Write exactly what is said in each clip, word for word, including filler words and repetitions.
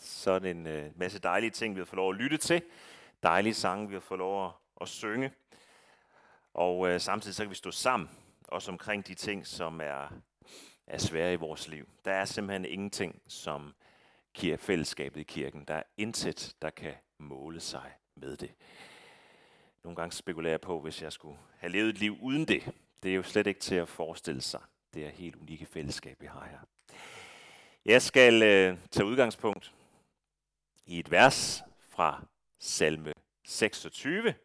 sådan en øh, masse dejlige ting, vi har fået lov at lytte til. Dejlige sange, vi har fået lov at, at synge. Og øh, samtidig så kan vi stå sammen, også omkring de ting, som er, er svære i vores liv. Der er simpelthen ingenting som kir- fællesskabet i kirken. Der er intet, der kan måle sig med det. Nogle gange spekulerer jeg på, hvis jeg skulle have levet et liv uden det. Det er jo slet ikke til at forestille sig. Det er helt unikke fællesskab, vi har her. Jeg skal øh, tage udgangspunkt i et vers fra salme seksogtyve.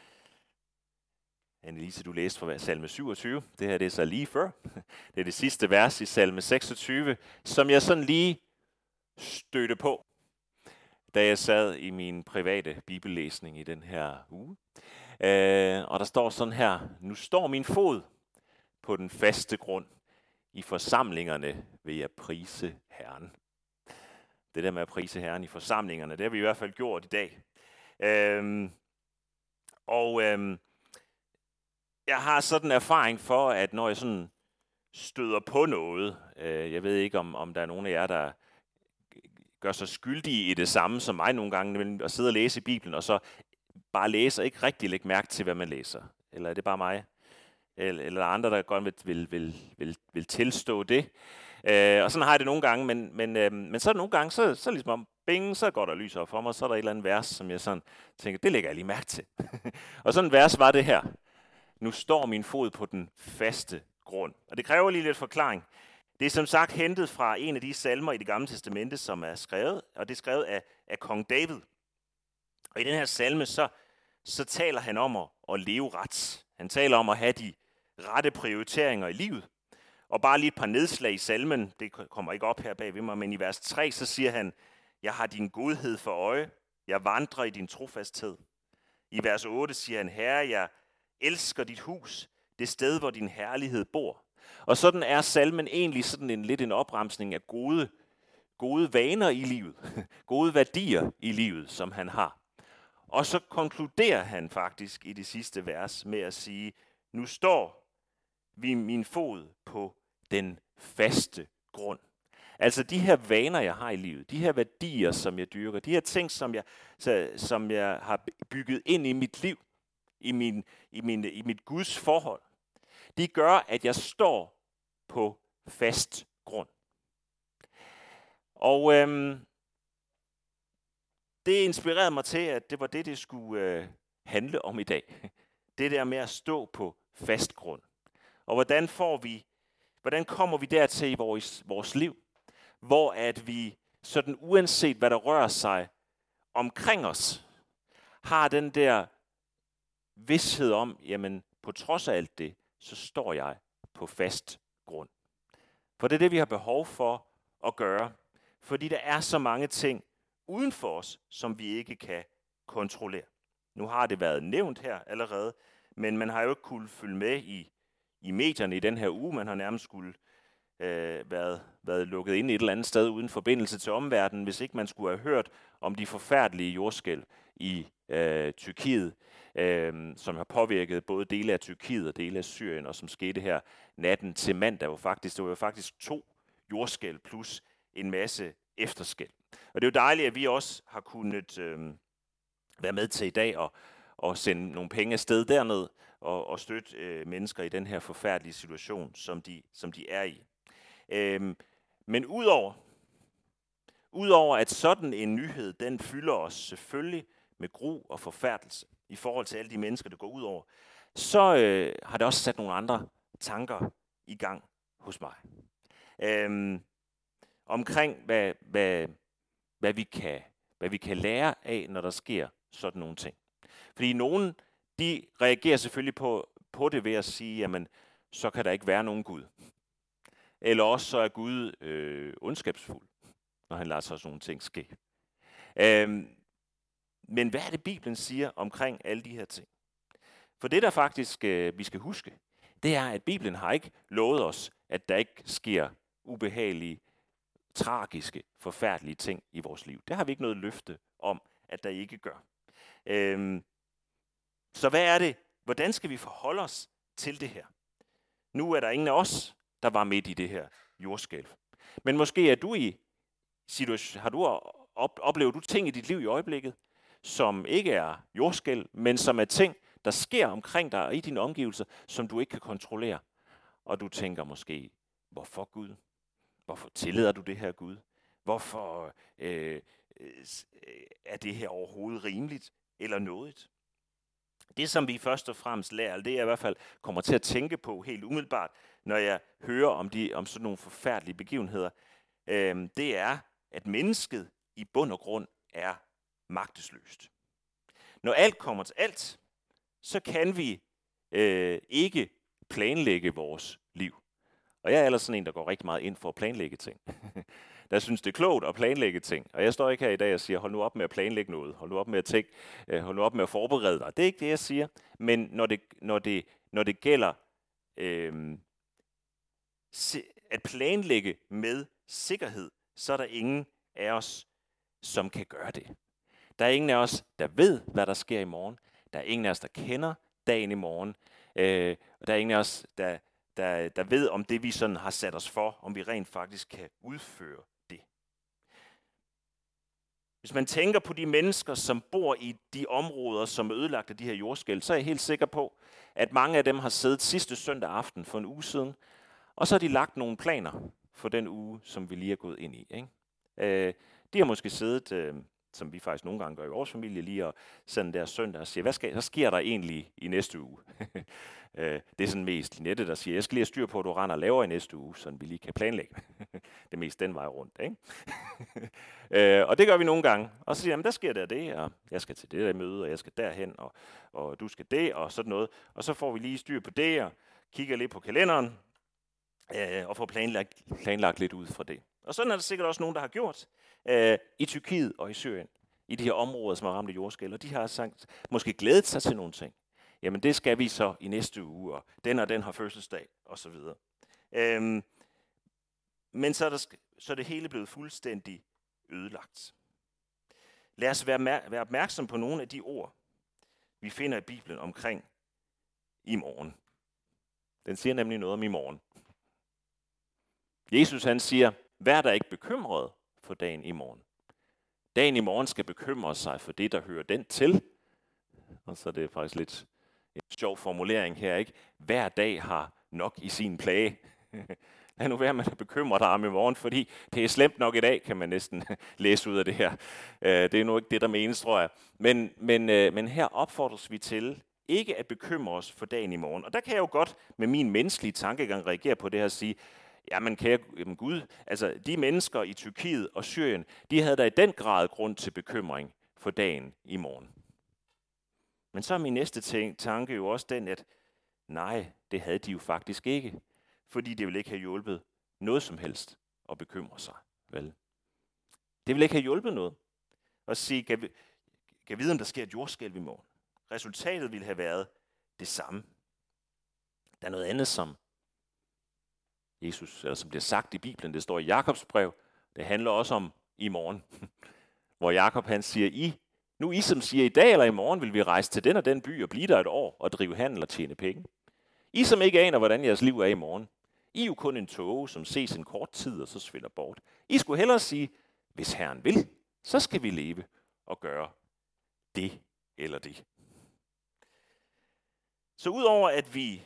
Annelise, du læste fra salme syvogtyve. Det her det er så lige før. Det er det sidste vers i salme seksogtyve, som jeg sådan lige stødte på, da jeg sad i min private bibellæsning i den her uge. Øh, og der står sådan her: Nu står min fod på den faste grund. I forsamlingerne vil jeg prise Herren. Det der med at prise Herren i forsamlingerne, det har vi i hvert fald gjort i dag. Øhm, og øhm, jeg har sådan en erfaring for, at når jeg sådan støder på noget, øh, jeg ved ikke om, om der er nogen af jer, der gør sig skyldige i det samme som mig nogle gange, men at sidde og læse i Bibelen, og så bare læse og ikke rigtig lægge mærke til, hvad man læser. Eller er det bare mig? Eller, eller andre, der godt vil, vil, vil, vil, vil tilstå det. Øh, og sådan har jeg det nogle gange, men, men, øh, men så er det nogle gange, så, så ligesom om, bing, så går der lys op for mig, så er der et eller andet vers, som jeg sådan tænker, det lægger jeg lige mærke til. Og sådan et vers var det her: Nu står min fod på den faste grund. Og det kræver lige lidt forklaring. Det er som sagt hentet fra en af de salmer i Det Gamle Testamente, som er skrevet, og det er skrevet af, af kong David. Og i den her salme, så, så taler han om at, at leve ret. Han taler om at have de rette prioriteringer i livet. Og bare lige et par nedslag i salmen, det kommer ikke op her bag ved mig, men i vers tre, så siger han: Jeg har din godhed for øje, jeg vandrer i din trofasthed. I vers otte siger han: Herre, jeg elsker dit hus, det sted, hvor din herlighed bor. Og sådan er salmen egentlig sådan en lidt en opremsning af gode, gode vaner i livet, gode værdier i livet, som han har. Og så konkluderer han faktisk i det sidste vers med at sige: Nu står vi min fod på den faste grund. Altså de her vaner, jeg har i livet, de her værdier, som jeg dyrker, de her ting, som jeg, som jeg har bygget ind i mit liv, i, min, i, min, i mit Guds forhold, de gør, at jeg står på fast grund. Og øhm, det inspirerede mig til, at det var det, det skulle øh, handle om i dag. Det der med at stå på fast grund. Og hvordan får vi, hvordan kommer vi dertil i vores, vores liv, hvor at vi sådan uanset hvad der rører sig omkring os, har den der vished om, jamen på trods af alt det, så står jeg på fast grund. For det er det, vi har behov for at gøre. Fordi der er så mange ting uden for os, som vi ikke kan kontrollere. Nu har det været nævnt her allerede, men man har jo ikke kunnet følge med i, i medierne i den her uge. Man har nærmest skulle øh, været, været lukket ind et eller andet sted uden forbindelse til omverdenen, hvis ikke man skulle have hørt om de forfærdelige jordskælv i øh, Tyrkiet, øh, som har påvirket både dele af Tyrkiet og dele af Syrien, og som skete her natten til mandag. Hvor faktisk, det var jo faktisk to jordskælv plus en masse efterskælv. Og det er jo dejligt, at vi også har kunnet øh, være med til i dag og, og sende nogle penge afsted derned og, og støtte øh, mennesker i den her forfærdelige situation, som de, som de er i. Øhm, men udover, udover at sådan en nyhed, den fylder os selvfølgelig med gru og forfærdelse i forhold til alle de mennesker, der går ud over, så øh, har det også sat nogle andre tanker i gang hos mig. Øhm, omkring, hvad, hvad, hvad, vi kan, hvad vi kan lære af, når der sker sådan nogle ting. Fordi nogen, de reagerer selvfølgelig på, på det ved at sige, jamen, så kan der ikke være nogen Gud. Eller også så er Gud øh, ondskabsfuld, når han lader sig sådan nogle ting ske. Øhm, men hvad er det, Bibelen siger omkring alle de her ting? For det, der faktisk øh, vi skal huske, det er, at Bibelen har ikke lovet os, at der ikke sker ubehagelige, tragiske, forfærdelige ting i vores liv. Det har vi ikke noget løfte om, at der ikke gør. Øhm, så hvad er det? Hvordan skal vi forholde os til det her? Nu er der ingen af os, der var midt i det her jordskælv. Men måske er du i situation, har du op, oplever du ting i dit liv i øjeblikket, som ikke er jordskælv, men som er ting, der sker omkring dig og i dine omgivelser, som du ikke kan kontrollere. Og du tænker måske, hvorfor Gud? Hvorfor tillader du det her, Gud? Hvorfor øh, øh, er det her overhovedet rimeligt eller noget? Det, som vi først og fremmest lærer, det er i hvert fald kommer til at tænke på helt umiddelbart, når jeg hører om, de, om sådan nogle forfærdelige begivenheder, øh, det er, at mennesket i bund og grund er magtesløst. Når alt kommer til alt, så kan vi øh, ikke planlægge vores liv. Og jeg er ellers sådan en, der går rigtig meget ind for at planlægge ting. Der synes, det er klogt at planlægge ting. Og jeg står ikke her i dag og siger, hold nu op med at planlægge noget. Hold nu op med at tænke, øh, hold nu op med at forberede dig. Det er ikke det, jeg siger. Men når det, når det, når det gælder øh, at planlægge med sikkerhed, så er der ingen af os, som kan gøre det. Der er ingen af os, der ved, hvad der sker i morgen. Der er ingen af os, der kender dagen i morgen. Øh, og der er ingen af os, der, der, der ved, om det vi sådan har sat os for, om vi rent faktisk kan udføre det. Hvis man tænker på de mennesker, som bor i de områder, som er ødelagt af de her jordskælv, så er jeg helt sikker på, at mange af dem har siddet sidste søndag aften for en uge siden, og så har de lagt nogle planer for den uge, som vi lige er gået ind i. Ikke? Øh, de har måske siddet, øh, som vi faktisk nogle gange gør i vores familie, lige og sådan der søndag og siger, hvad, skal, hvad sker der egentlig i næste uge? øh, det er sådan mest Linette, der siger, jeg skal lige have styr på, at du render og laver i næste uge, så vi lige kan planlægge. Det er mest den vej rundt. Ikke? øh, og det gør vi nogle gange. Og så siger jeg, der sker der det, og jeg skal til det der møde, og jeg skal derhen, og, og du skal det, og sådan noget. Og så får vi lige styr på det, og kigger lidt på kalenderen, øh, og får planlagt, planlagt lidt ud fra det. Og sådan er der sikkert også nogen, der har gjort øh, i Tyrkiet og i Syrien, i de her områder, som er ramt af jordskælv, og de har sagt, måske glædet sig til nogle ting. Jamen det skal vi så i næste uge, og den og den har fødselsdag, og så videre. Øhm, men så er, der, så er det hele blevet fuldstændig ødelagt. Lad os være, være opmærksom på nogle af de ord, vi finder i Bibelen omkring i morgen. Den siger nemlig noget om i morgen. Jesus han siger, vær der ikke bekymret for dagen i morgen. Dagen i morgen skal bekymre sig for det, der hører den til. Og så er det faktisk lidt en sjov formulering her, ikke? Hver dag har nok i sin plage. Lad nu være med at bekymre dig om i morgen, fordi det er slemt nok i dag, kan man næsten læse ud af det her. Det er nu ikke det, der menes, tror jeg. Men, men, men her opfordres vi til ikke at bekymre os for dagen i morgen. Og der kan jeg jo godt med min menneskelige tankegang reagere på det her og sige, jamen kære jamen Gud, altså de mennesker i Tyrkiet og Syrien, de havde da i den grad grund til bekymring for dagen i morgen. Men så er min næste ting, tanke jo også den, at nej, det havde de jo faktisk ikke. Fordi det ville ikke have hjulpet noget som helst at bekymre sig. Vel? Det ville ikke have hjulpet noget at sige, kan vi, kan vi vide, om der sker et jordskælv i morgen. Resultatet ville have været det samme. Der er noget andet, som Jesus, eller som bliver sagt i Bibelen, det står i Jakobs brev, det handler også om i morgen. Hvor Jakob han siger, I, nu I som siger, i dag eller i morgen vil vi rejse til den og den by og blive der et år og drive handel og tjene penge. I som ikke aner, hvordan jeres liv er i morgen. I er jo kun en tåge, som ses en kort tid og så svinder bort. I skulle hellere sige, hvis Herren vil, så skal vi leve og gøre det eller det. Så udover at vi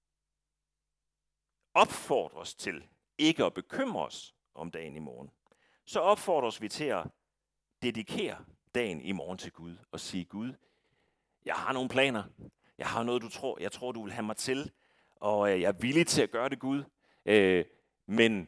opfordrer os til ikke at bekymre os om dagen i morgen, så opfordrer os vi til at dedikere dagen i morgen til Gud og sige, Gud, jeg har nogle planer. Jeg har noget, du tror, jeg tror, du vil have mig til, og jeg er villig til at gøre det, Gud. Øh, men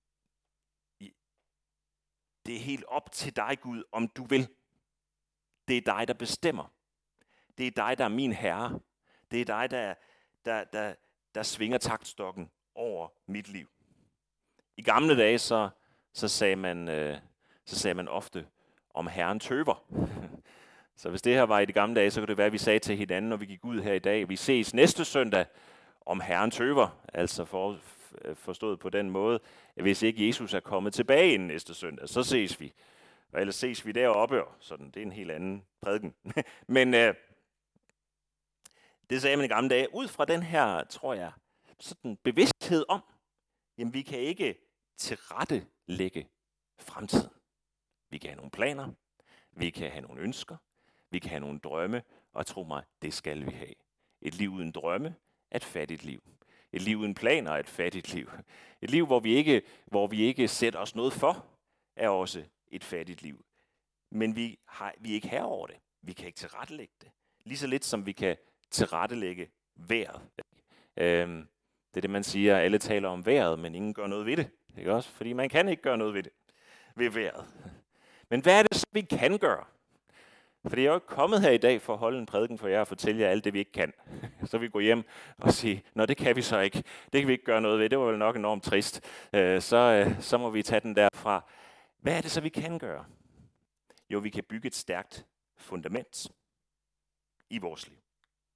det er helt op til dig, Gud, om du vil. Det er dig, der bestemmer. Det er dig, der er min herre. Det er dig, der, der, der, der svinger taktstokken over mit liv. I gamle dage, så, så, sagde, man, øh, så sagde man ofte, om Herren tøver. Så hvis det her var i de gamle dage, så kunne det være, at vi sagde til hinanden, når vi gik ud her i dag, vi ses næste søndag, om Herren tøver. Altså for, forstået på den måde, at hvis ikke Jesus er kommet tilbage inden næste søndag, så ses vi. Og ellers ses vi deroppe, sådan, det er en helt anden prædiken. Men øh, det sagde man i gamle dage, ud fra den her, tror jeg, sådan bevidsthed om, jamen vi kan ikke tilrettelægge fremtiden. Vi kan have nogle planer, vi kan have nogle ønsker, vi kan have nogle drømme, og tro mig, det skal vi have. Et liv uden drømme er et fattigt liv. Et liv uden planer er et fattigt liv. Et liv, hvor vi ikke, hvor vi ikke sætter os noget for, er også et fattigt liv. Men vi, har, vi er ikke her over det. Vi kan ikke tilrettelægge det. Lige så lidt som vi kan tilrettelægge vejret. Øhm, det er det, man siger, alle taler om vejret, men ingen gør noget ved det. Ikke også? Fordi man kan ikke gøre noget ved det. Ved vejret. Men hvad er det, så vi kan gøre? Fordi jeg er jo ikke kommet her i dag for at holde en prædiken for jer og fortælle jer alt det, vi ikke kan. Så vi går hjem og siger, nå, det kan vi så ikke. Det kan vi ikke gøre noget ved. Det var vel nok enormt trist. Så, så må vi tage den derfra. Hvad er det så, vi kan gøre? Jo, vi kan bygge et stærkt fundament i vores liv.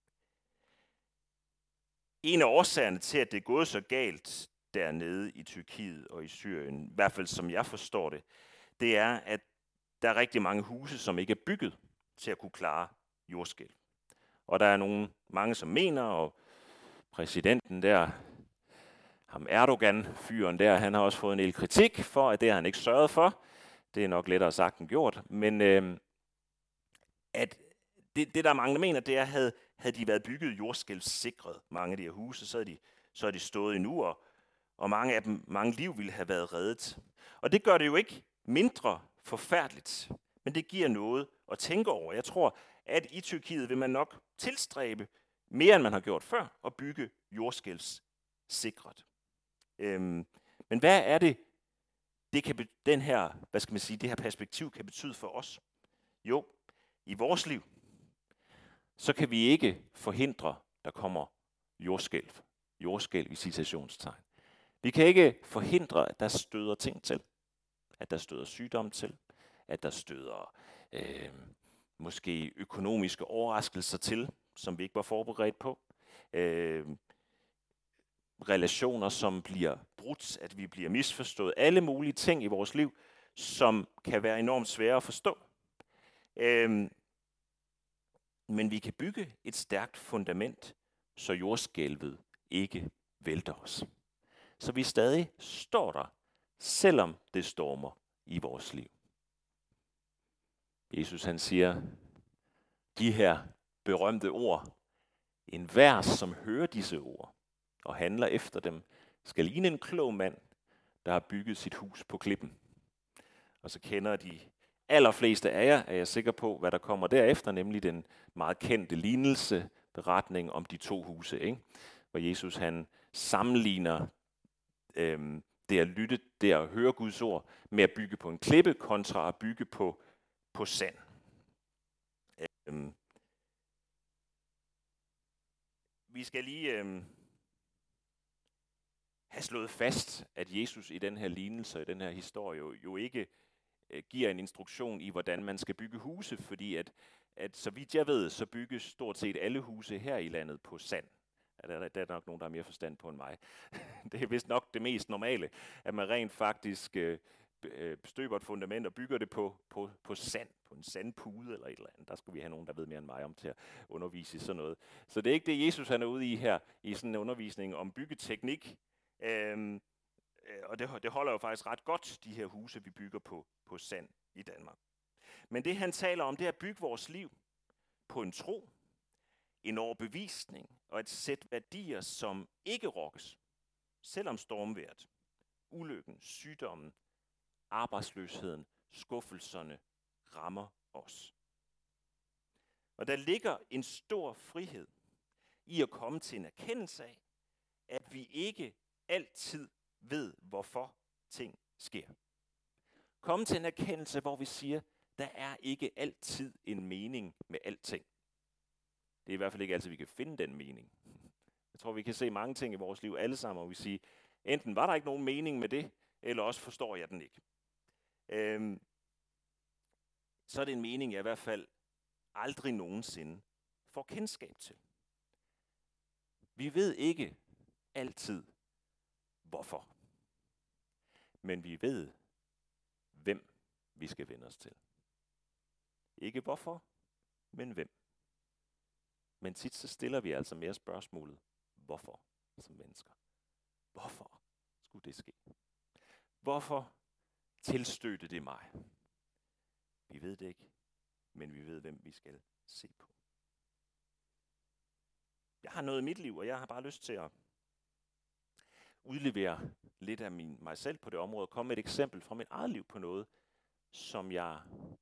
En af årsagerne til, at det er gået så galt dernede i Tyrkiet og i Syrien, i hvert fald som jeg forstår det, det er, at der er rigtig mange huse, som ikke er bygget til at kunne klare jordskælv. Og der er nogle, mange, som mener, og præsidenten der, ham Erdogan-fyren der, han har også fået en del kritik for, at det har han ikke sørget for. Det er nok lettere sagt end gjort. Men øh, at det, det, der er mange, der mener, det er, at havde, havde de været bygget jordskælvssikret, mange af de her huse, så havde de, så havde de stået endnu, og, og mange af dem, mange liv ville have været reddet. Og det gør det jo ikke mindre forfærdeligt, men det giver noget at tænke over. Jeg tror, at i Tyrkiet vil man nok tilstræbe mere, end man har gjort før, at bygge jordskælvssikret. Øhm, men hvad er det, det kan, den her, hvad skal man sige, det her perspektiv kan betyde for os? Jo, i vores liv, så kan vi ikke forhindre, der kommer jordskælv. Jordskælv i citationstegn. Vi kan ikke forhindre, at der støder ting til. At der støder sygdom til. At der støder øh, måske økonomiske overraskelser til, som vi ikke var forberedt på. Øh, relationer, som bliver brudt, at vi bliver misforstået. Alle mulige ting i vores liv, som kan være enormt svære at forstå. Øh, men vi kan bygge et stærkt fundament, så jordskælvet ikke vælter os. Så vi stadig står der, selvom det stormer i vores liv. Jesus han siger, de her berømte ord, en vers, som hører disse ord og handler efter dem, skal ligne en klog mand, der har bygget sit hus på klippen. Og så kender de allerfleste af jer, er jeg sikker på, hvad der kommer derefter, nemlig den meget kendte lignelse, beretning om de to huse, ikke? Hvor Jesus han sammenligner øhm, det at lytte, det at høre Guds ord, med at bygge på en klippe, kontra at bygge på, på sand. Øhm, vi skal lige øhm, have slået fast, at Jesus i den her lignelse, i den her historie, jo, jo ikke øh, giver en instruktion i, hvordan man skal bygge huse, fordi at, at så vidt jeg ved, så bygges stort set alle huse her i landet på sand. Ja, der, der er nok nogen, der har mere forstand på end mig. Det er vist nok det mest normale, at man rent faktisk øh, støber et fundament og bygger det på, på, på sand, på en sandpude eller et eller andet. Der skulle vi have nogen, der ved mere end mig om til at undervise i sådan noget. Så det er ikke det, Jesus han er ude i her, i sådan en undervisning om byggeteknik. Øhm, og det, det holder jo faktisk ret godt, de her huse, vi bygger på, på sand i Danmark. Men det han taler om, det er at bygge vores liv på en tro, en overbevisning og et sæt værdier, som ikke rokkes, selvom stormvejret, ulykken, sygdommen, arbejdsløsheden, skuffelserne rammer os. Og der ligger en stor frihed i at komme til en erkendelse af, at vi ikke altid ved, hvorfor ting sker. Komme til en erkendelse, hvor vi siger, der er ikke altid en mening med alting. Det er i hvert fald ikke altid, vi kan finde den mening. Jeg tror, vi kan se mange ting i vores liv alle sammen, og vi siger, enten var der ikke nogen mening med det, eller også forstår jeg den ikke. Øhm, så er det en mening, jeg i hvert fald aldrig nogensinde får kendskab til. Vi ved ikke altid, hvorfor. Men vi ved, hvem vi skal vende os til. Ikke hvorfor, men hvem. Men tit så stiller vi altså mere spørgsmålet, hvorfor som mennesker. Hvorfor skulle det ske? Hvorfor tilstødte det mig? Vi ved det ikke, men vi ved, hvem vi skal se på. Jeg har noget i mit liv, og jeg har bare lyst til at udlevere lidt af min, mig selv på det område, og komme med et eksempel fra mit eget liv på noget, som jeg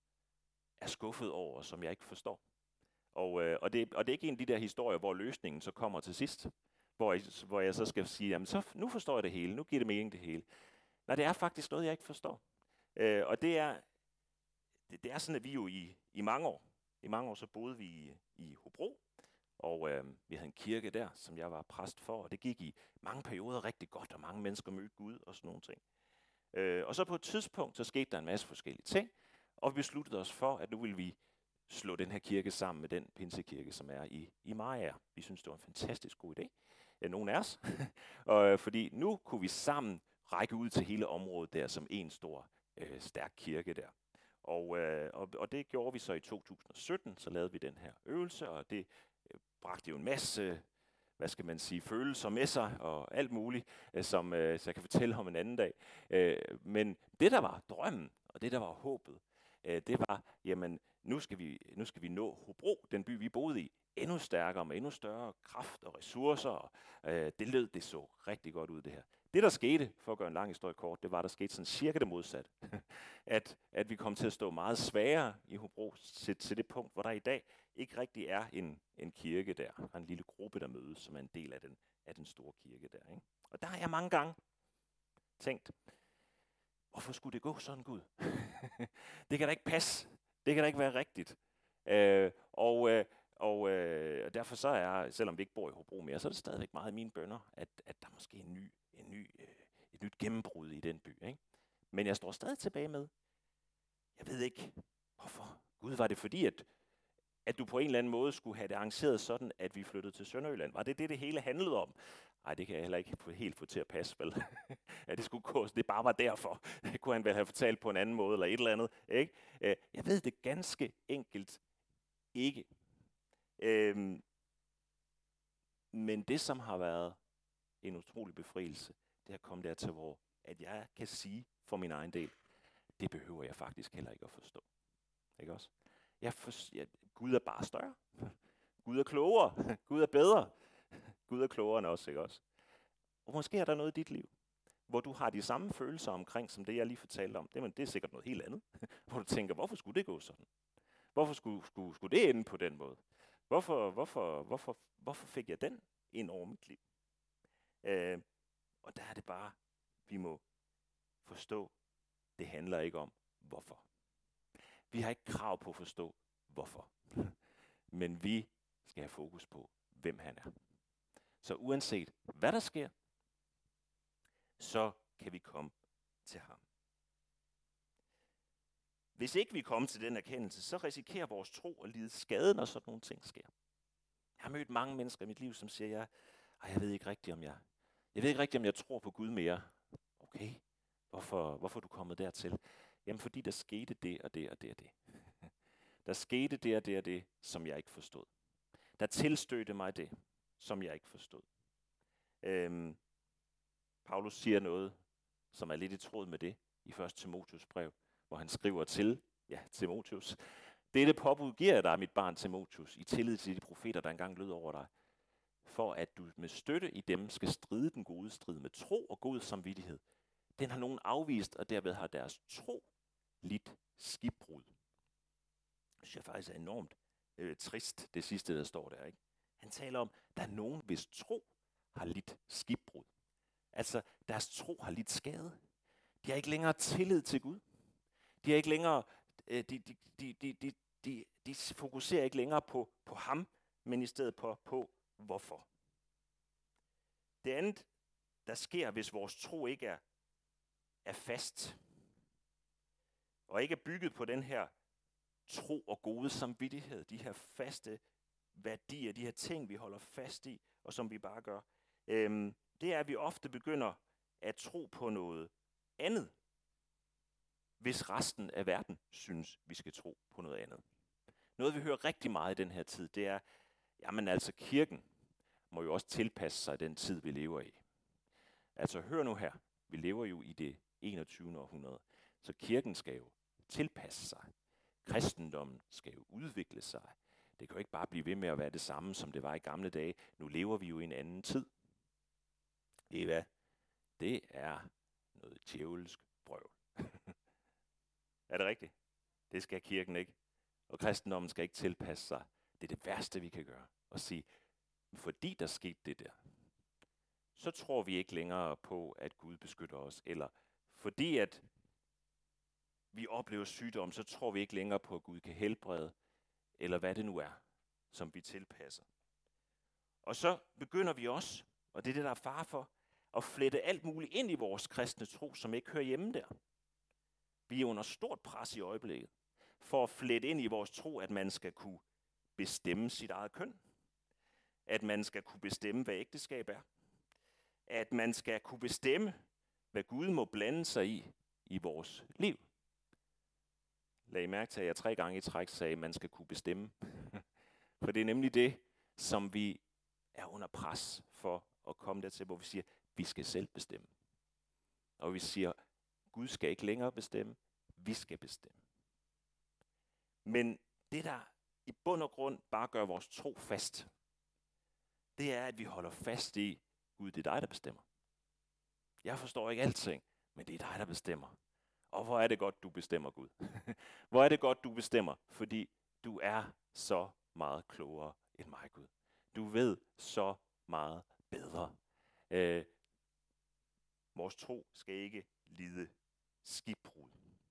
er skuffet over, og som jeg ikke forstår. Og, øh, og, det, og det er ikke en af de der historier, hvor løsningen så kommer til sidst, hvor jeg, hvor jeg så skal sige, jamen så, nu forstår jeg det hele, nu giver det mening det hele. Nej, det er faktisk noget, jeg ikke forstår. Øh, og det er, det, det er sådan, at vi jo i, i mange år, i mange år så boede vi i, i Hobro, og øh, vi havde en kirke der, som jeg var præst for, og det gik i mange perioder rigtig godt, og mange mennesker mødte Gud og sådan nogle ting. Øh, og så på et tidspunkt, så skete der en masse forskellige ting, og vi besluttede os for, at nu ville vi slå den her kirke sammen med den pinsekirke, som er i, i Mariager. Vi synes, det var en fantastisk god idé. Ja, nogle af os. og, fordi nu kunne vi sammen række ud til hele området der, som en stor, øh, stærk kirke der. Og, øh, og, og det gjorde vi så i to tusind og sytten, så lavede vi den her øvelse, og det øh, bragte jo en masse, hvad skal man sige, følelser med sig, og alt muligt, øh, som øh, så jeg kan fortælle om en anden dag. Øh, men det, der var drømmen, og det, der var håbet, øh, det var, jamen, nu skal vi, nu skal vi nå Hobro, den by, vi boede i, endnu stærkere, med endnu større kraft og ressourcer. Og, øh, det lød, det så rigtig godt ud, det her. Det, der skete, for at gøre en lang historie kort, det var, der skete sådan cirka det modsatte. at, at vi kom til at stå meget svagere i Hobro til, til det punkt, hvor der i dag ikke rigtig er en, en kirke der, og en lille gruppe, der mødes, som er en del af den, af den store kirke der. Ikke? Og der har jeg mange gange tænkt, hvorfor skulle det gå sådan, Gud? Det kan da ikke passe. Det kan da ikke være rigtigt. Øh, og øh, og øh, derfor så er, selvom vi ikke bor i Hobro mere, så er det stadigvæk meget i mine bønner, at, at der måske er en ny, en ny, øh, et nyt gennembrud i den by. Ikke? Men jeg står stadig tilbage med, jeg ved ikke, hvorfor. Gud, var det fordi, at, at du på en eller anden måde skulle have det arrangeret sådan, at vi flyttede til Sønderjylland? Var det det, det hele handlede om? Nej, det kan jeg heller ikke helt få til at passe, vel? At det skulle gå, det bare var derfor. Det kunne han vel have fortalt på en anden måde, eller et eller andet. Ikke? Jeg ved det ganske enkelt ikke. Øhm, men det, som har været en utrolig befrielse, det er at komme dertil, hvor at jeg kan sige for min egen del, det behøver jeg faktisk heller ikke at forstå. Ikke også? Jeg for, jeg, Gud er bare større. Gud er klogere. Gud er bedre. Gud er klogere end os, ikke også? Og måske er der noget i dit liv, hvor du har de samme følelser omkring, som det, jeg lige fortalte om. Det, men det er sikkert noget helt andet. Hvor du tænker, hvorfor skulle det gå sådan? Hvorfor skulle, skulle, skulle det ende på den måde? Hvorfor, hvorfor, hvorfor, hvorfor fik jeg den ind over mit liv? Øh, og der er det bare, vi må forstå, det handler ikke om, hvorfor. Vi har ikke krav på at forstå, hvorfor. Men vi skal have fokus på, hvem han er. Så uanset hvad der sker, så kan vi komme til ham. Hvis ikke vi kommer til den erkendelse, så risikerer vores tro at lide skade, når sådan nogle ting sker. Jeg har mødt mange mennesker i mit liv, som siger, jeg, jeg ved ikke rigtigt, om jeg, jeg ved ikke rigtigt, om jeg tror på Gud mere. Okay, hvorfor, hvorfor er du kommet dertil? Jamen, fordi der skete det og det og det og det. Der skete det og det og det, som jeg ikke forstod. Der tilstødte mig det, som jeg ikke forstod. Øhm, Paulus siger noget, som er lidt i tråd med det, i første Timotheus brev, hvor han skriver til, ja, Timotheus, dette påbud giver jeg dig, mit barn Timotheus, i tillid til de profeter, der engang lød over dig, for at du med støtte i dem skal stride den gode strid med tro og god samvittighed. Den har nogen afvist, og derved har deres tro lidt skibbrud. Det synes jeg faktisk er enormt øh, trist, det sidste, der står der. Ikke? Han taler om, der er nogen, hvis tro har lidt skibbrud. Altså, deres tro har lidt skade. De har ikke længere tillid til Gud. De har ikke længere, øh, de, de, de, de, de, de, de fokuserer ikke længere på, på ham, men i stedet på, på hvorfor. Det andet, der sker, hvis vores tro ikke er, er fast, og ikke er bygget på den her tro og gode samvittighed, de her faste værdier, de her ting, vi holder fast i, og som vi bare gør, øhm, det er, at vi ofte begynder at tro på noget andet, hvis resten af verden synes, vi skal tro på noget andet. Noget, vi hører rigtig meget i den her tid, det er, jamen altså kirken må jo også tilpasse sig den tid, vi lever i. Altså hør nu her, vi lever jo i det enogtyvende århundrede, så kirken skal jo tilpasse sig. Kristendommen skal jo udvikle sig. Det kan jo ikke bare blive ved med at være det samme, som det var i gamle dage. Nu lever vi jo i en anden tid. Ved I hvad? Det er noget djævelsk brøvl. Er det rigtigt? Det skal kirken ikke. Og kristendommen skal ikke tilpasse sig. Det er det værste, vi kan gøre. At sige, fordi der skete det der, så tror vi ikke længere på, at Gud beskytter os. Eller fordi at vi oplever sygdom, så tror vi ikke længere på, at Gud kan helbrede. Eller hvad det nu er, som vi tilpasser. Og så begynder vi også, og det er det, der er fare for, at flette alt muligt ind i vores kristne tro, som ikke hører hjemme der. Vi er under stort pres i øjeblikket, for at flette ind i vores tro, at man skal kunne bestemme sit eget køn. At man skal kunne bestemme, hvad ægteskab er. At man skal kunne bestemme, hvad Gud må blande sig i, i vores liv. Lag I mærke til, at jeg tre gange i træk sagde, at man skal kunne bestemme. For det er nemlig det, som vi er under pres for at komme dertil, hvor vi siger, at vi skal selv bestemme. Og vi siger, at Gud skal ikke længere bestemme, vi skal bestemme. Men det, der i bund og grund bare gør vores tro fast, det er, at vi holder fast i, Gud, det er dig, der bestemmer. Jeg forstår ikke alting, men det er dig, der bestemmer. Og hvor er det godt, du bestemmer, Gud. Hvor er det godt, du bestemmer, fordi du er så meget klogere end mig, Gud. Du ved så meget bedre. Øh, vores tro skal ikke lide skibbrud.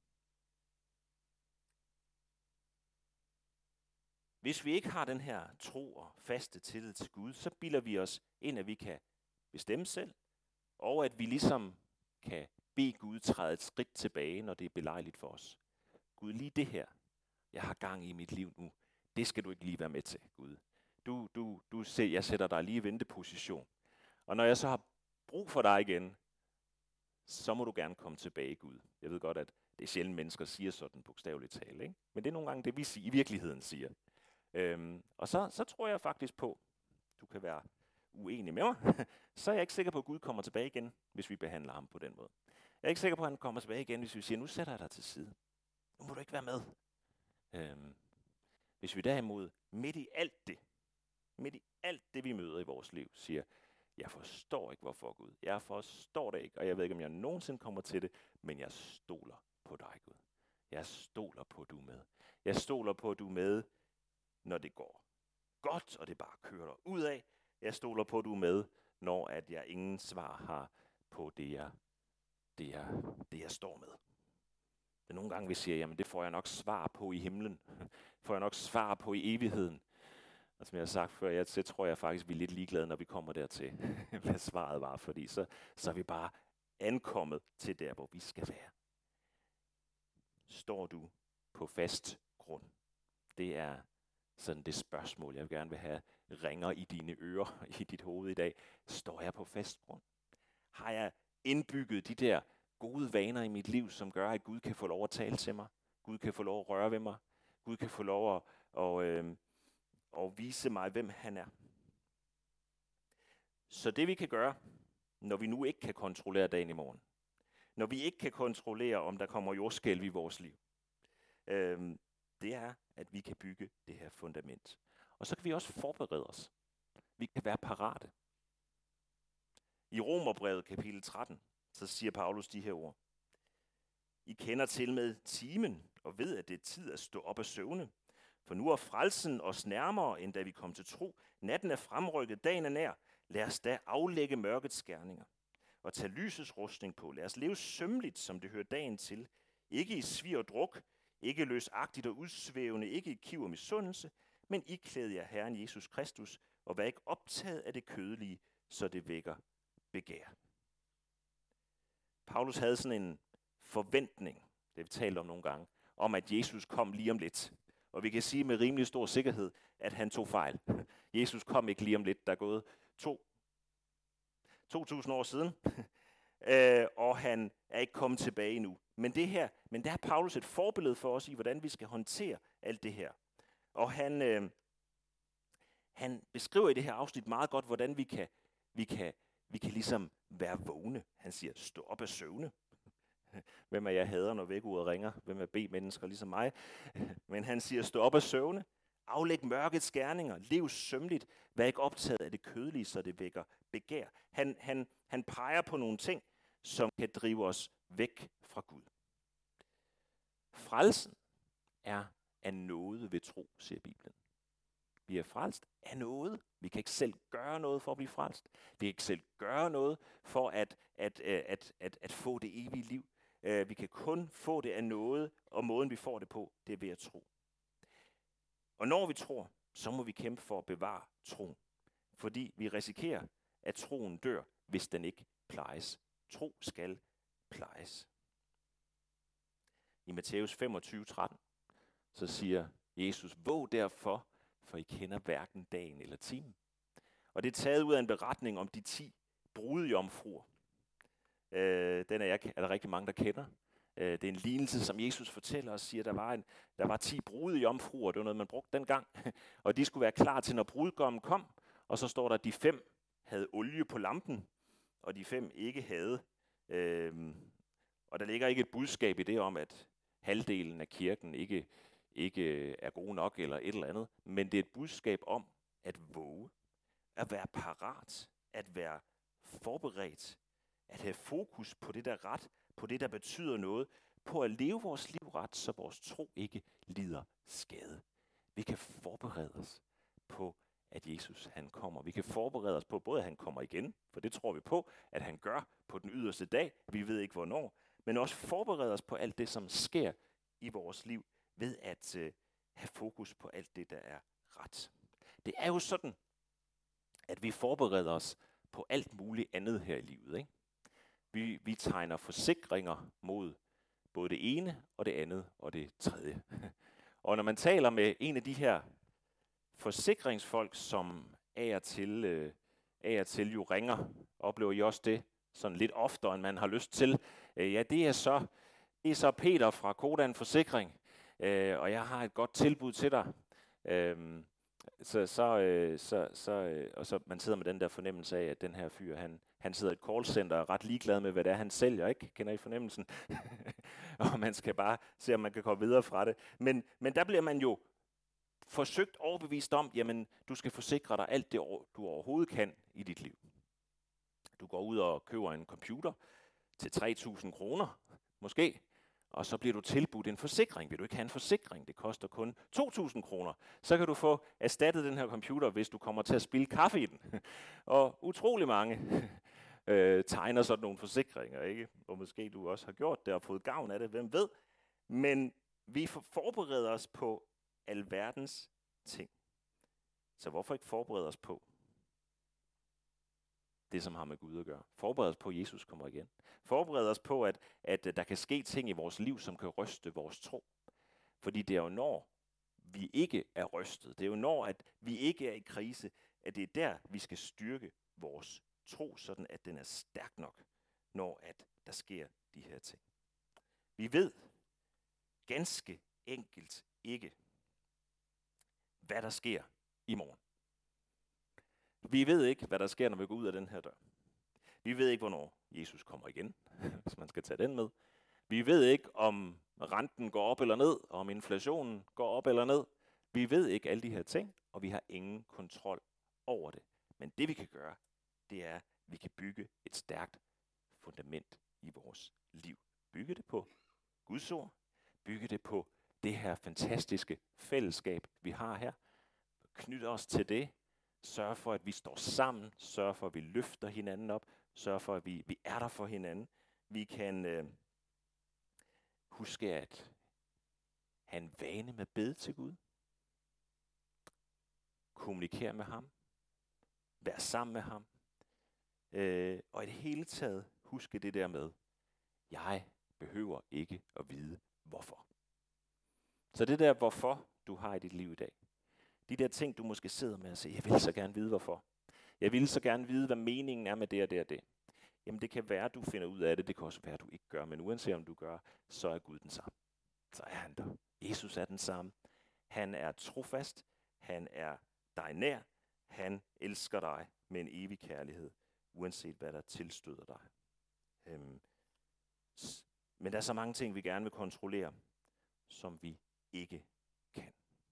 Hvis vi ikke har den her tro og faste tillid til Gud, så bilder vi os ind, at vi kan bestemme selv, og at vi ligesom kan bede Gud træde et skridt tilbage, når det er belejligt for os. Gud, lige det her, jeg har gang i mit liv nu, det skal du ikke lige være med til, Gud. Du, du, du ser, jeg sætter dig lige i venteposition. Og når jeg så har brug for dig igen, så må du gerne komme tilbage, Gud. Jeg ved godt, at det er sjældent, mennesker siger sådan bogstaveligt tale, ikke? Men det er nogle gange det, vi i virkeligheden siger. Øhm, og så, så tror jeg faktisk på, du kan være uenig med mig, så er jeg ikke sikker på, at Gud kommer tilbage igen, hvis vi behandler ham på den måde. Jeg er ikke sikker på, at han kommer tilbage igen, hvis vi siger, nu sætter jeg dig til side. Nu må du ikke være med. Øhm, hvis vi derimod, midt i alt det, midt i alt det, vi møder i vores liv, siger, jeg forstår ikke, hvorfor Gud. Jeg forstår det ikke, og jeg ved ikke, om jeg nogensinde kommer til det, men jeg stoler på dig, Gud. Jeg stoler på, at du er med. Jeg stoler på, at du er med, når det går godt, og det bare kører ud af. Jeg stoler på, at du er med, når at jeg ingen svar har på det, jeg, det, jeg, det, jeg står med. Det er nogle gange, vi siger, jamen det får jeg nok svar på i himlen. Får jeg nok svar på i evigheden. Og som jeg har sagt før, jeg, så tror jeg faktisk, vi er lidt ligeglade, når vi kommer dertil, hvad svaret var. Fordi så, så er vi bare ankommet til der, hvor vi skal være. Står du på fast grund? Det er sådan det spørgsmål, jeg gerne vil have ringer i dine ører, i dit hoved i dag. Står jeg på fast grund? Har jeg indbygget de der gode vaner i mit liv, som gør, at Gud kan få lov at tale til mig? Gud kan få lov at røre ved mig? Gud kan få lov at, og, øh, at vise mig, hvem han er? Så det vi kan gøre, når vi nu ikke kan kontrollere dagen i morgen, når vi ikke kan kontrollere, om der kommer jordskælv i vores liv, øh, det er, at vi kan bygge det her fundament. Og så kan vi også forberede os. Vi kan være parate. I Romerbrevet kapitel tretten, så siger Paulus de her ord. I kender til med timen, og ved, at det er tid at stå op af søvne. For nu er frelsen os nærmere, end da vi kom til tro. Natten er fremrykket, dagen er nær. Lad os da aflægge mørkets gerninger. Og tage lysets rustning på. Lad os leve sømmeligt, som det hører dagen til. Ikke i svir og druk, ikke løsagtigt og udsvævende, ikke i kiv og misundelse, men iklæd jer Herren Jesus Kristus, og vær ikke optaget af det kødelige, så det vækker begær. Paulus havde sådan en forventning, det vi talte om nogle gange, om at Jesus kom lige om lidt. Og vi kan sige med rimelig stor sikkerhed, at han tog fejl. Jesus kom ikke lige om lidt, der er gået to, to tusind år siden, og han er ikke kommet tilbage endnu. Men det her, men der er Paulus et forbillede for os i, hvordan vi skal håndtere alt det her. Og han, øh, han beskriver i det her afsnit meget godt, hvordan vi kan, vi kan, vi kan ligesom være vågne. Han siger, stå op af søvne. Hvem af jer hader, når vækkeuret ringer? Hvem er B-mennesker ligesom mig? Men han siger, stå op og søvne. Aflæg mørkets gerninger. Lev sømmeligt. Vær ikke optaget af det kødelige, så det vækker begær. Han, han, han peger på nogle ting, som kan drive os væk fra Gud. Frelsen er af nåde ved tro, siger Bibelen. Vi er frelst af nåde. Vi kan ikke selv gøre noget for at blive frelst. Vi kan ikke selv gøre noget for at, at, at, at, at få det evige liv. Vi kan kun få det af nåde, og måden vi får det på, det er ved at tro. Og når vi tror, så må vi kæmpe for at bevare troen. Fordi vi risikerer, at troen dør, hvis den ikke plejes. Tro skal plejes. I Matthæus femogtyve tretten, så siger Jesus, våg derfor, for I kender hverken dagen eller timen. Og det er taget ud af en beretning om de ti brudejomfruer. Øh, den er, jeg, er der rigtig mange, der kender. Øh, det er en lignelse, som Jesus fortæller og siger, at der var, en, der var ti brudejomfruer. Det var noget, man brugte dengang. Og de skulle være klar til, når brudgommen kom. Og så står der, at de fem havde olie på lampen, og de fem ikke havde. Øh, og der ligger ikke et budskab i det om, at halvdelen af kirken ikke, ikke er god nok eller et eller andet. Men det er et budskab om at våge, at være parat, at være forberedt, at have fokus på det, der er ret, på det, der betyder noget, på at leve vores liv ret, så vores tro ikke lider skade. Vi kan forberede os på, at Jesus han kommer. Vi kan forberede os på, både at han kommer igen, for det tror vi på, at han gør på den yderste dag. Vi ved ikke hvornår, men også forberede os på alt det, som sker i vores liv, ved at øh, have fokus på alt det, der er ret. Det er jo sådan, at vi forbereder os på alt muligt andet her i livet, ikke? Vi, vi tegner forsikringer mod både det ene og det andet og det tredje. Og når man taler med en af de her forsikringsfolk, som af og til, øh, af og til jo ringer, oplever I også det sådan lidt oftere, end man har lyst til. Øh, ja, det er, så, det er så Peter fra Kodan Forsikring, øh, og jeg har et godt tilbud til dig. Øh, Så, så, øh, så, så, øh, og så man sidder med den der fornemmelse af, at den her fyr, han, han sidder i et callcenter og er ret ligeglad med, hvad det er, han sælger, ikke? Kender I fornemmelsen? Og man skal bare se, om man kan komme videre fra det. Men, men der bliver man jo forsøgt overbevist om, jamen, du skal forsikre dig alt det, du overhovedet kan i dit liv. Du går ud og køber en computer til tre tusind kroner, måske. Og så bliver du tilbudt en forsikring. Vil du ikke have en forsikring? Det koster kun to tusind kroner. Så kan du få erstattet den her computer, hvis du kommer til at spilde kaffe i den. Og utrolig mange øh, tegner sådan nogle forsikringer, ikke? Og måske du også har gjort det og fået gavn af det, hvem ved. Men vi forbereder os på alverdens ting. Så hvorfor ikke forberede os på det, som har med Gud at gøre? Forbered os på, at Jesus kommer igen. Forbered os på, at, at der kan ske ting i vores liv, som kan ryste vores tro. Fordi det er jo når vi ikke er rystet, det er jo når, at vi ikke er i krise, at det er der, vi skal styrke vores tro, sådan at den er stærk nok, når at der sker de her ting. Vi ved ganske enkelt ikke, hvad der sker i morgen. Vi ved ikke, hvad der sker, når vi går ud af den her dør. Vi ved ikke, hvornår Jesus kommer igen, hvis man skal tage den med. Vi ved ikke, om renten går op eller ned, og om inflationen går op eller ned. Vi ved ikke alle de her ting, og vi har ingen kontrol over det. Men det vi kan gøre, det er, at vi kan bygge et stærkt fundament i vores liv. Bygge det på Guds ord. Bygge det på det her fantastiske fællesskab, vi har her. Knytte os til det. Sørg for, at vi står sammen. Sørg for, at vi løfter hinanden op. Sørg for, at vi, vi er der for hinanden. Vi kan øh, huske at have en vane med at bede til Gud. Kommunikere med ham. Være sammen med ham. Øh, og i det hele taget huske det der med, jeg behøver ikke at vide hvorfor. Så det der hvorfor, du har i dit liv i dag. De der ting, du måske sidder med og siger, jeg vil så gerne vide hvorfor. Jeg vil så gerne vide, hvad meningen er med det og det og det. Jamen det kan være, at du finder ud af det. Det kan også være, at du ikke gør. Men uanset om du gør, så er Gud den samme. Så er han der. Jesus er den samme. Han er trofast. Han er dig nær. Han elsker dig med en evig kærlighed. Uanset hvad der tilstøder dig. Øhm, Men der er så mange ting, vi gerne vil kontrollere, som vi ikke kan.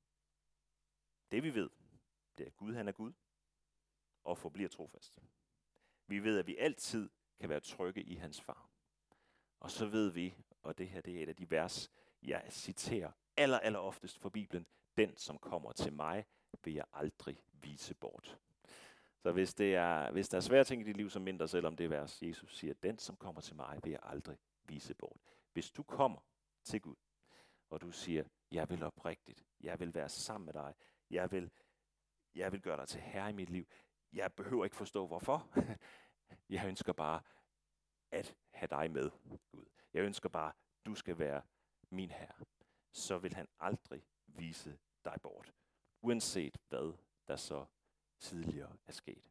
Det vi ved, det er, at Gud han er Gud, og forbliver trofast. Vi ved, at vi altid kan være trygge i hans favn. Og så ved vi, og det her det er et af de vers, jeg citerer aller, aller oftest fra Bibelen, den som kommer til mig, vil jeg aldrig vise bort. Så hvis, det er, hvis der er svære ting i dit liv, så mindre, selvom det vers, Jesus siger, den som kommer til mig, vil jeg aldrig vise bort. Hvis du kommer til Gud, og du siger, jeg vil oprigtigt, jeg vil være sammen med dig, jeg vil, jeg vil gøre dig til herre i mit liv, jeg behøver ikke forstå hvorfor, jeg ønsker bare at have dig med, Gud. Jeg ønsker bare, du skal være min herre. Så vil han aldrig vise dig bort, uanset hvad der så tidligere er sket.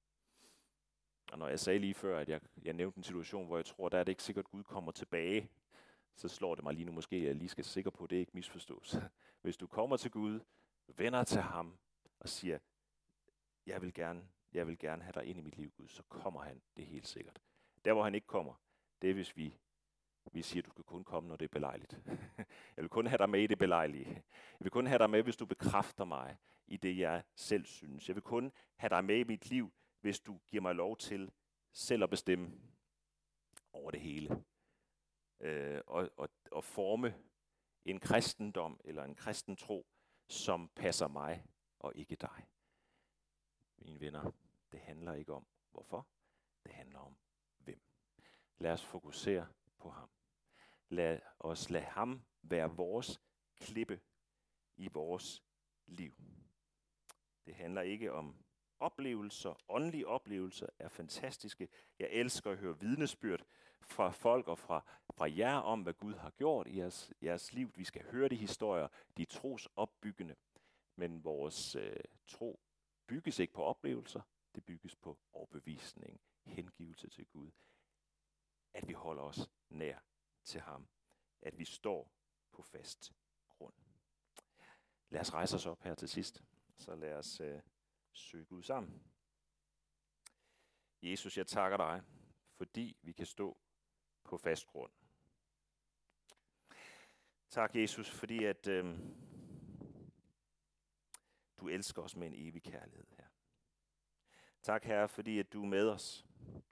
Og når jeg sagde lige før, at jeg, jeg nævnte en situation, hvor jeg tror, der er det ikke sikkert, at Gud kommer tilbage, så slår det mig lige nu måske, at jeg lige skal sikker på, at det ikke misforstås. Hvis du kommer til Gud, vender til ham og siger, jeg vil gerne, jeg vil gerne have dig ind i mit liv, Gud, så kommer han, det er helt sikkert. Der, hvor han ikke kommer, det er, hvis vi, vi siger, at du skal kun komme, når det er belejligt. Jeg vil kun have dig med i det belejlige. Jeg vil kun have dig med, hvis du bekræfter mig i det, jeg selv synes. Jeg vil kun have dig med i mit liv, hvis du giver mig lov til selv at bestemme over det hele. Øh, og, og, og forme en kristendom eller en kristen tro, som passer mig og ikke dig. Mine venner, det handler ikke om hvorfor, det handler om hvem. Lad os fokusere på ham. Lad os lade ham være vores klippe i vores liv. Det handler ikke om oplevelser. Åndelige oplevelser er fantastiske. Jeg elsker at høre vidnesbyrd fra folk og fra, fra jer om, hvad Gud har gjort i jeres, jeres liv. Vi skal høre de historier, de er trosopbyggende. Men vores øh, tro bygges ikke på oplevelser, det bygges på overbevisning, hengivelse til Gud. At vi holder os nær til ham. At vi står på fast grund. Lad os rejse os op her til sidst. Så lad os øh, søge Gud sammen. Jesus, jeg takker dig, fordi vi kan stå på fast grund. Tak, Jesus, fordi at øh, du elsker os med en evig kærlighed her. Tak, Herre, fordi at du er med os.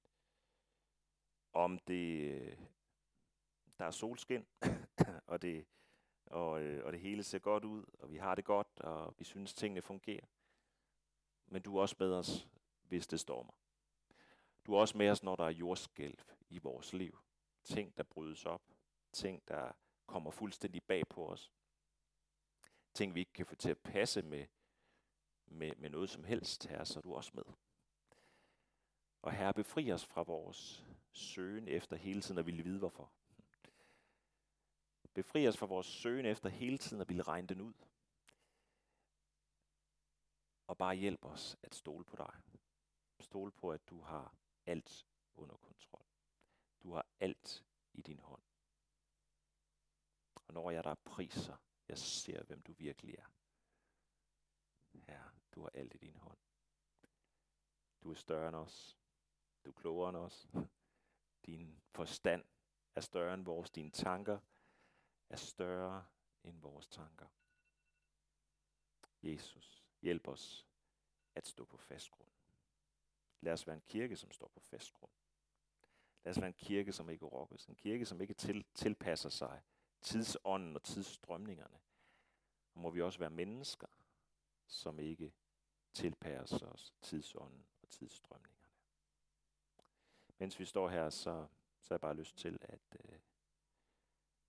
Om det der er solskin, og det og, øh, og det hele ser godt ud, og vi har det godt, og vi synes tingene fungerer. Men du er også med os, hvis det stormer. Du er også med os, når der er jordskælv i vores liv. Ting, der brydes op. Ting, der kommer fuldstændig bag på os. Ting, vi ikke kan få til at passe med, med, med noget som helst, Herre, så er du også med. Og Herre, befri os fra vores søgen efter hele tiden at ville vide hvorfor. Befri os fra vores søgen efter hele tiden at ville regne den ud. Og bare hjælp os at stole på dig. Stole på, at du har alt under kontrol. Du har alt i din hånd. Og når jeg der priser, jeg ser, hvem du virkelig er. Herre, du har alt i din hånd. Du er større end os. Du er klogere end os. Din forstand er større end vores. Dine tanker er større end vores tanker. Jesus, hjælp os at stå på fast grund. Lad os være en kirke, som står på fast grund. Lad os være en kirke, som ikke rokkes. En kirke, som ikke til, tilpasser sig tidsånden og tidsstrømningerne. Og må vi også være mennesker, som ikke tilpasser os tidsånden og tidsstrømningerne. Mens vi står her, så, så har jeg bare lyst til at, øh,